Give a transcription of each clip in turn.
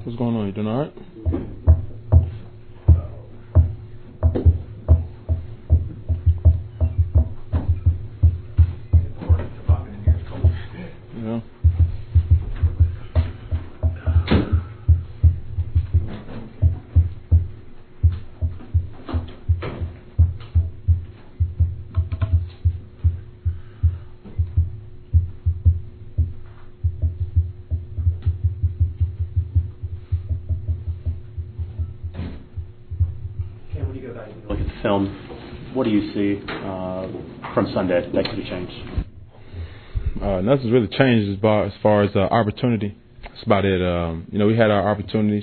What's going on? You doing all right? Yeah. When you go back and look at the film, what do you see from Sunday that could have changed? Nothing's really changed as far as opportunity. That's about it. We had our opportunities,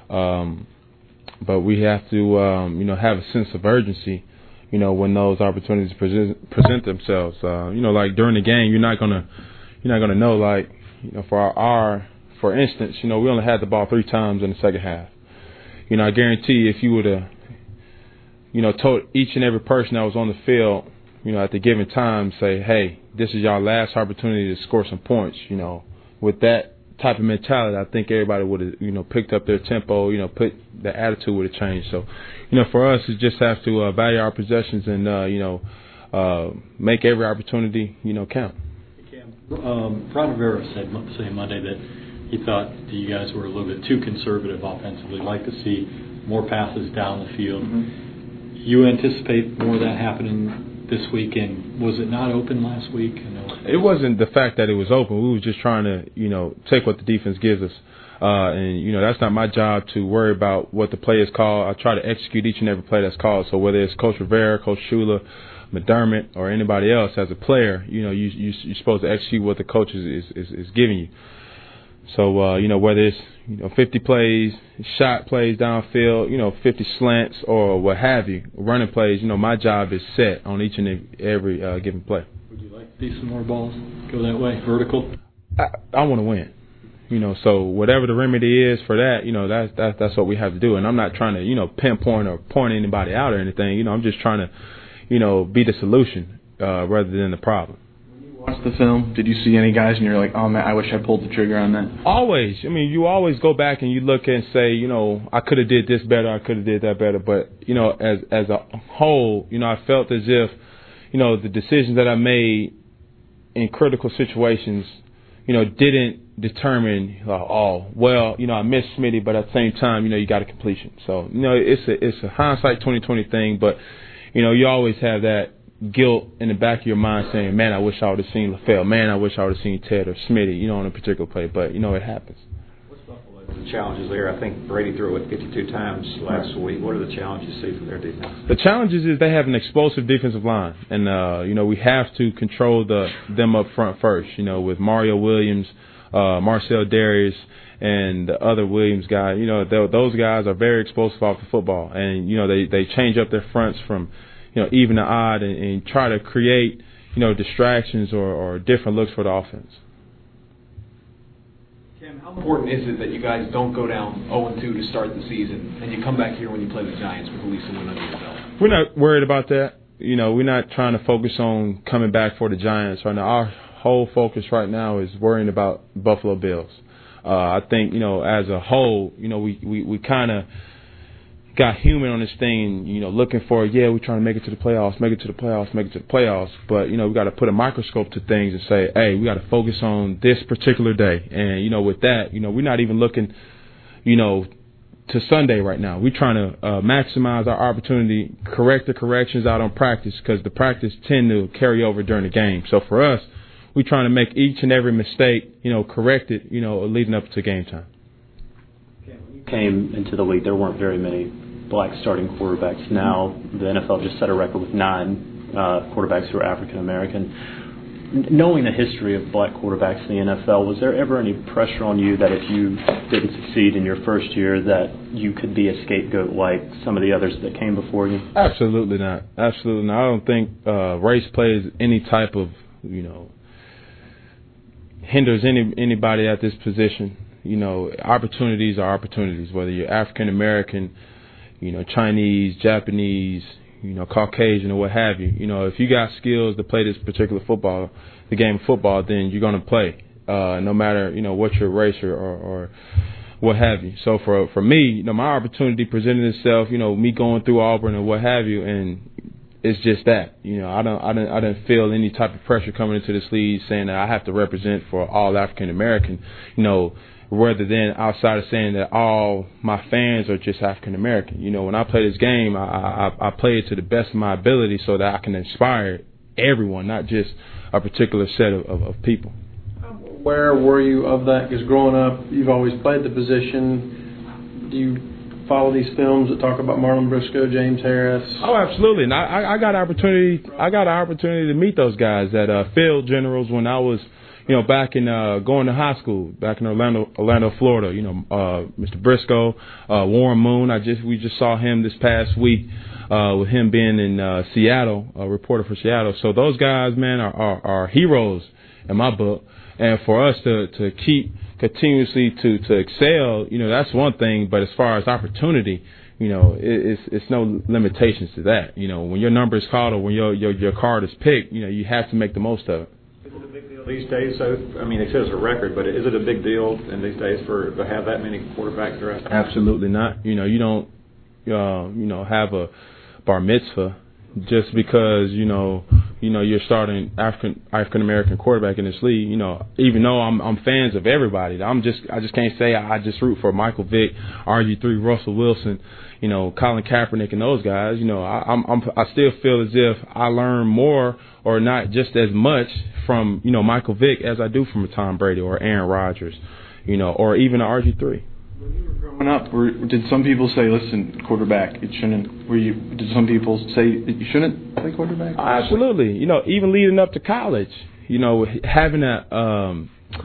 but we have to, have a sense of urgency. When those opportunities present themselves. Like during the game, you're not gonna know. Like, for instance, we only had the ball 3 times in the second half. I guarantee if you would have, told each and every person that was on the field, at the given time, say, hey, this is your last opportunity to score some points. With that type of mentality, I think everybody would have, picked up their tempo. The attitude would have changed. So, for us, it just have to value our possessions and, make every opportunity, count. Ron Rivera said Monday that he thought that you guys were a little bit too conservative offensively. Like to see more passes down the field. Mm-hmm. You anticipate more of that happening this weekend. Was it not open last week? It wasn't the fact that it was open. We were just trying to, take what the defense gives us. And that's not my job to worry about what the play is called. I try to execute each and every play that's called. So whether it's Coach Rivera, Coach Shula, McDermott, or anybody else as a player, you're supposed to execute what the coach is giving you. So, whether it's, 50 plays, shot plays downfield, 50 slants or what have you, running plays, my job is set on each and every given play. Would you like to see some more balls go that way, vertical? I want to win. So whatever the remedy is for that, that's what we have to do. And I'm not trying to, pinpoint or point anybody out or anything. I'm just trying to, be the solution rather than the problem. Watch the film, did you see any guys and you're like, oh man, I wish I pulled the trigger on that? Always. You always go back and you look and say, I could have did this better, I could have did that better. But, as a whole, I felt as if, the decisions that I made in critical situations, didn't determine, I missed Smitty, but at the same time, you got a completion. So, it's a hindsight 20/20 thing, but, you always have that guilt in the back of your mind saying, man, I wish I would have seen LaFell. Man, I wish I would have seen Ted or Smitty, on a particular play. But, it happens. What's Buffalo's challenges there? I think Brady threw it 52 times last week. What are the challenges you see from their defense? The challenges is they have an explosive defensive line. And, we have to control them up front first, with Mario Williams, Marcel Darius, and the other Williams guy. Those guys are very explosive off the football. And, they change up their fronts from even the odd and try to create, distractions or different looks for the offense. Cam, how important is it that you guys don't go down 0-2 to start the season and you come back here when you play the Giants with at least a win under your belt? We're not worried about that. We're not trying to focus on coming back for the Giants right now. Our whole focus right now is worrying about Buffalo Bills. I think, as a whole, we kind of got human on this thing, looking for, we're trying to make it to the playoffs. But, we got to put a microscope to things and say, hey, we got to focus on this particular day. And, with that, we're not even looking, to Sunday right now. We're trying to maximize our opportunity, correct the corrections out on practice because the practice tend to carry over during the game. So for us, we're trying to make each and every mistake, correct it, leading up to game time. When you came into the league, there weren't very many black starting quarterbacks. Now the NFL just set a record with 9 quarterbacks who are African American. Knowing the history of black quarterbacks in the NFL, was there ever any pressure on you that if you didn't succeed in your first year that you could be a scapegoat like some of the others that came before you? Absolutely not. I don't think race plays any type of, hinders anybody at this position. Opportunities are opportunities, whether you're African American, Chinese, Japanese, Caucasian or what have you. If you got skills to play this particular the game of football, then you're going to play, no matter, what your race or what have you. So for me, you know, my opportunity presented itself, you know, me going through Auburn and what have you, and it's just that, you know, I don't feel any type of pressure coming into this league saying that I have to represent for all African American, you know, rather than outside of saying that all my fans are just African American. You know, when I play this game, I play it to the best of my ability so that I can inspire everyone, not just a particular set of people. Where were you of that? Because growing up, you've always played the position. Do you follow these films that talk about Marlon Briscoe, James Harris? Oh, absolutely. And I got an opportunity. I got an opportunity to meet those guys at Field Generals when I was, you know, back in going to high school back in Orlando, Florida. You know, Mr. Briscoe, Warren Moon. We just saw him this past week with him being in Seattle, a reporter for Seattle. So those guys, man, are heroes in my book. And for us to keep continuously to excel, you know, that's one thing. But as far as opportunity, you know, it's no limitations to that. You know, when your number is called or when your card is picked, you know, you have to make the most of it. Is it a big deal these days? So, I mean, it says a record, but is it a big deal in these days to have that many quarterbacks drafted? Absolutely not. You know, you don't, you know, have a bar mitzvah just because you're starting African American quarterback in this league. You know, even though I'm fans of everybody, I just can't say I just root for Michael Vick, RG3, Russell Wilson, you know, Colin Kaepernick and those guys. You know, I still feel as if I learn more or not just as much from, you know, Michael Vick as I do from a Tom Brady or Aaron Rodgers, you know, or even a RG3. When you were growing up, did some people say, listen, quarterback, it shouldn't, did some people say that you shouldn't play quarterback? Absolutely. You know, even leading up to college, you know, having a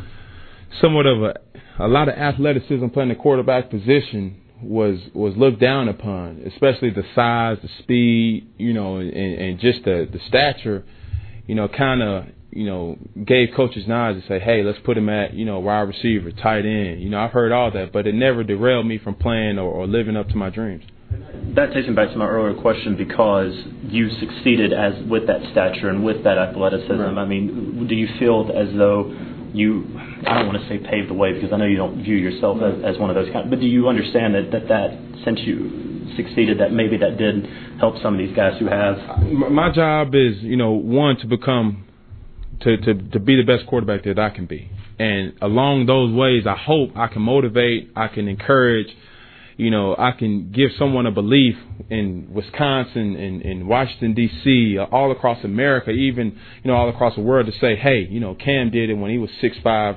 somewhat of a lot of athleticism playing the quarterback position was looked down upon, especially the size, the speed, you know, and just the stature, you know, kind of, you know, gave coaches nods to say, hey, let's put him at, you know, wide receiver, tight end. You know, I've heard all that, but it never derailed me from playing or living up to my dreams. That takes me back to my earlier question, because you succeeded with that stature and with that athleticism. Right. I mean, do you feel as though you, I don't want to say paved the way because I know you don't view yourself as one of those kind, but do you understand that since you succeeded, that maybe that did help some of these guys who have? My job is, you know, one, to become to be the best quarterback that I can be. And along those ways, I hope I can motivate, I can encourage, you know, I can give someone a belief in Wisconsin, in Washington, D.C., all across America, even, you know, all across the world, to say, hey, you know, Cam did it when he was 6'5",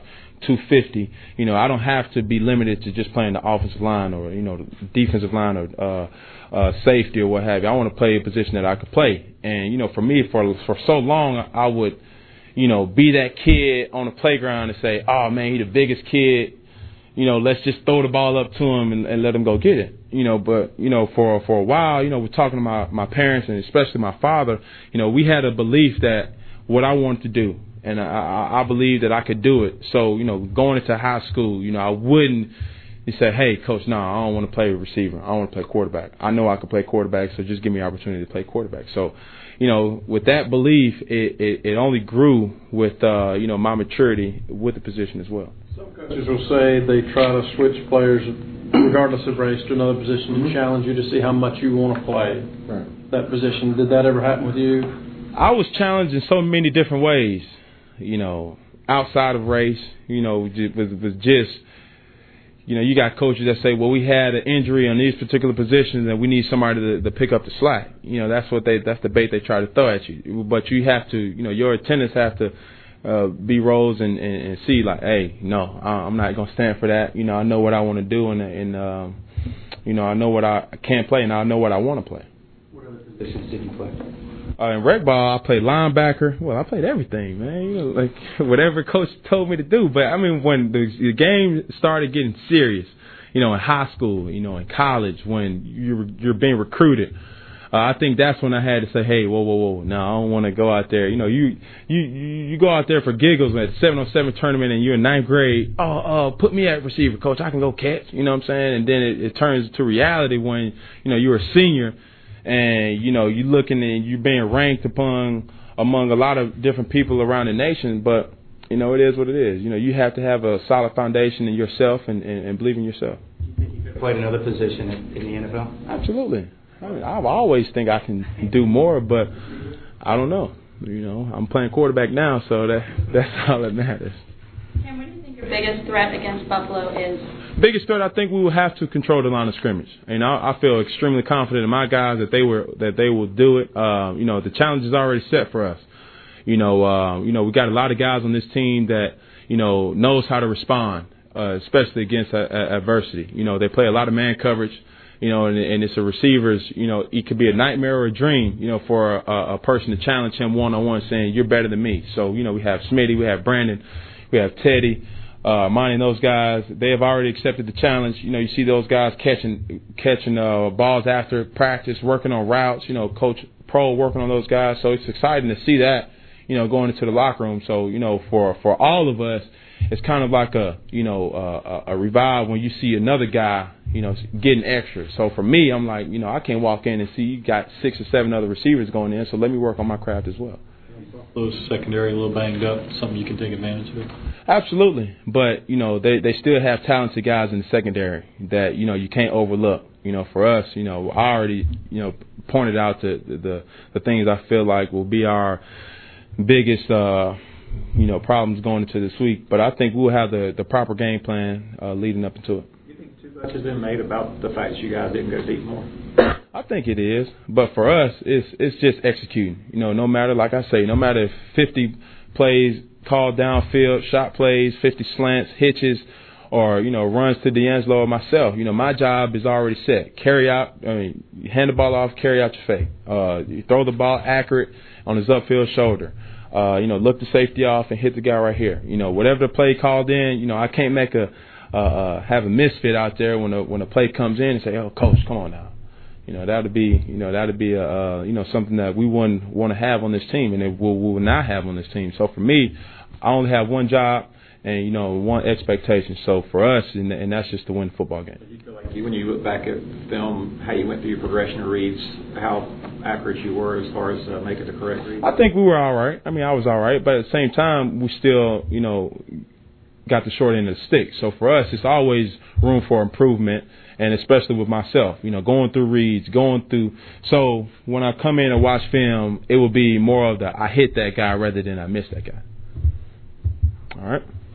250. You know, I don't have to be limited to just playing the offensive line or, you know, the defensive line or safety or what have you. I want to play a position that I could play. And, you know, for me, for so long, I would, you know, be that kid on the playground and say, oh, man, he the biggest kid. You know, let's just throw the ball up to him and let him go get it. You know, but, you know, for a while, you know, we're talking to my parents and especially my father, you know, we had a belief that what I wanted to do, and I believed that I could do it. So, you know, going into high school, you know, I wouldn't say, hey, coach, no, I don't want to play receiver. I want to play quarterback. I know I can play quarterback, so just give me an opportunity to play quarterback. So, you know, with that belief, it only grew with, you know, my maturity with the position as well. Some coaches will say they try to switch players, regardless of race, to another position to challenge you to see how much you want to play that position. Did that ever happen with you? I was challenged in so many different ways, you know, outside of race, you know, with just, you know, you got coaches that say, well, we had an injury on these particular positions and we need somebody to pick up the slack. You know, that's the bait they try to throw at you. But you have to, you know, your attendants have to be roles and see like, hey, no, I'm not going to stand for that. You know, I know what I want to do and you know, I know what I can't play and I know what I want to play. What other positions did you play? In rec ball, I played linebacker. Well, I played everything, man. You know, like whatever coach told me to do. But I mean, when the game started getting serious, you know, in high school, you know, in college, when you're being recruited, I think that's when I had to say, hey, whoa, no, I don't want to go out there. You know, you go out there for giggles at 7-on-7 tournament and you're in 9th grade. Put me at receiver, coach. I can go catch. You know what I'm saying? And then it turns to reality when, you know, you're a senior. And, you know, you're looking and you're being ranked among a lot of different people around the nation. But you know, it is what it is. You know, you have to have a solid foundation in yourself and believe in yourself. You think you could play another position in the NFL? Absolutely. I mean, I always think I can do more, but I don't know. You know, I'm playing quarterback now, so that's all that matters. Cam, what do you think your biggest threat against Buffalo is? Biggest threat, I think we will have to control the line of scrimmage. And I feel extremely confident in my guys that they will do it. You know, the challenge is already set for us. You know, we got a lot of guys on this team that, you know, knows how to respond, especially against adversity. You know, they play a lot of man coverage. You know, and it's a receiver's, you know, it could be a nightmare or a dream, you know, for a person to challenge him one-on-one saying, you're better than me. So, you know, we have Smitty, we have Brandon, we have Teddy, Monty, and those guys. They have already accepted the challenge. You know, you see those guys catching balls after practice, working on routes, you know, Coach Pro working on those guys. So it's exciting to see that, you know, going into the locker room. So, you know, for all of us, it's kind of like a revive when you see another guy, you know, getting extra. So for me, I'm like, you know, I can't walk in and see you got 6 or 7 other receivers going in, so let me work on my craft as well. Those secondary a little banged up, something you can take advantage of? Absolutely. But, you know, they still have talented guys in the secondary that, you know, you can't overlook. You know, for us, you know, I already, you know, pointed out the things I feel like will be our biggest you know, problems going into this week. But I think we'll have the proper game plan leading up into it. You think too much has been made about the fact that you guys didn't go deep more? I think it is. But for us, it's just executing. You know, no matter, like I say, no matter if 50 plays called downfield, shot plays, 50 slants, hitches, or, you know, runs to D'Angelo or myself. You know, my job is already set. Carry out, you hand the ball off, carry out your fake. You throw the ball accurate on his upfield shoulder. You know, look the safety off and hit the guy right here. You know, whatever the play called in, you know, I can't make have a misfit out there when a play comes in and say, oh, coach, come on now. You know, that'd be something that we wouldn't want to have on this team, and we will not have on this team. So for me, I only have one job and, you know, one expectation. So for us, and that's just to win the football game. You feel like when you look back at film, how you went through your progression of reads, how accurate you were as far as making the correct read? I think we were all right. I mean, I was all right, but at the same time, we still, you know, got the short end of the stick. So for us, it's always room for improvement, and especially with myself, you know, going through reads, So when I come in and watch film, it will be more of I hit that guy rather than I missed that guy. All right.